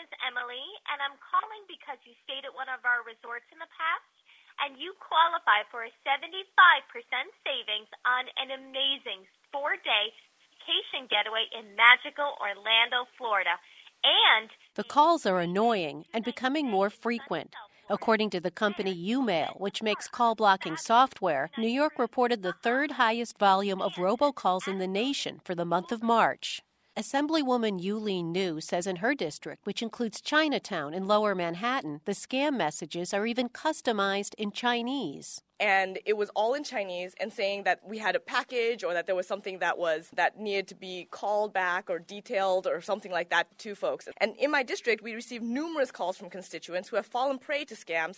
is Emily, and I'm calling because you stayed at one of our resorts in the past, and you qualify for a 75% savings on an amazing 4-day vacation getaway in magical Orlando, Florida. And the calls are annoying and becoming more frequent. According to the company UMail, which makes call blocking software, New York reported the third highest volume of robocalls in the nation for the month of March. Assemblywoman Yulene New says in her district, which includes Chinatown in Lower Manhattan, the scam messages are even customized in Chinese. And it was all in Chinese and saying that we had a package or that there was something that needed to be called back or detailed or something like that to folks. And in my district, we received numerous calls from constituents who have fallen prey to scams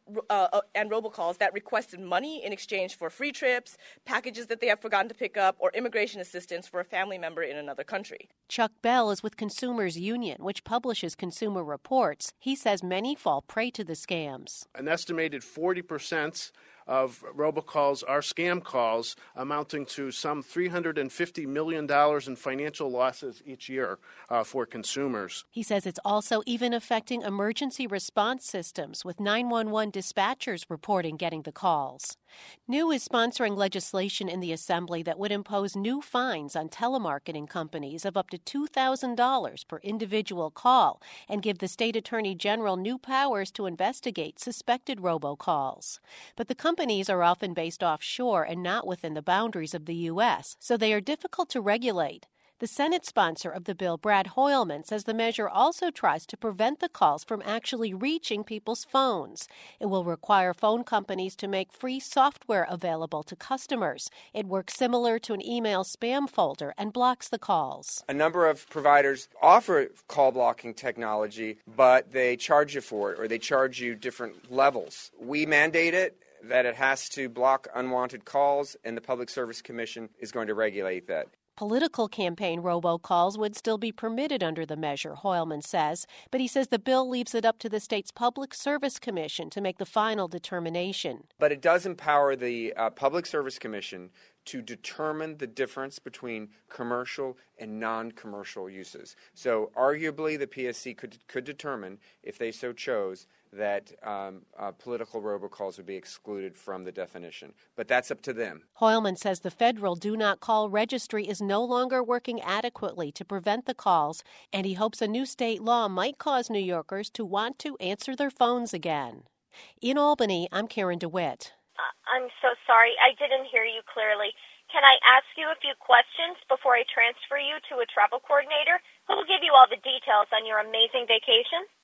and robocalls that requested money in exchange for free trips, packages that they have forgotten to pick up, or immigration assistance for a family member in another country. Chuck Bell is with Consumers Union, which publishes consumer reports. He says many fall prey to the scams. An estimated 40% of robocalls are scam calls, amounting to some $350 million in financial losses each year for consumers. He says it's also even affecting emergency response systems, with 911 dispatchers reporting getting the calls. New is sponsoring legislation in the Assembly that would impose new fines on telemarketing companies of up to $2,000 per individual call and give the state attorney general new powers to investigate suspected robocalls. But the companies are often based offshore and not within the boundaries of the U.S., so they are difficult to regulate. The Senate sponsor of the bill, Brad Hoylman, says the measure also tries to prevent the calls from actually reaching people's phones. It will require phone companies to make free software available to customers. It works similar to an email spam folder and blocks the calls. A number of providers offer call blocking technology, but they charge you for it, or they charge you different levels. We mandate it, that it has to block unwanted calls, and the Public Service Commission is going to regulate that. Political campaign robocalls would still be permitted under the measure, Hoylman says, but he says the bill leaves it up to the state's Public Service Commission to make the final determination. But it does empower the Public Service Commission to determine the difference between commercial and non-commercial uses. So arguably the PSC could determine, if they so chose, that political robocalls would be excluded from the definition. But that's up to them. Hoylman says the federal Do Not Call registry is no longer working adequately to prevent the calls, and he hopes a new state law might cause New Yorkers to want to answer their phones again. In Albany, I'm Karen DeWitt. I'm so sorry. I didn't hear you clearly. Can I ask you a few questions before I transfer you to a travel coordinator who will give you all the details on your amazing vacation?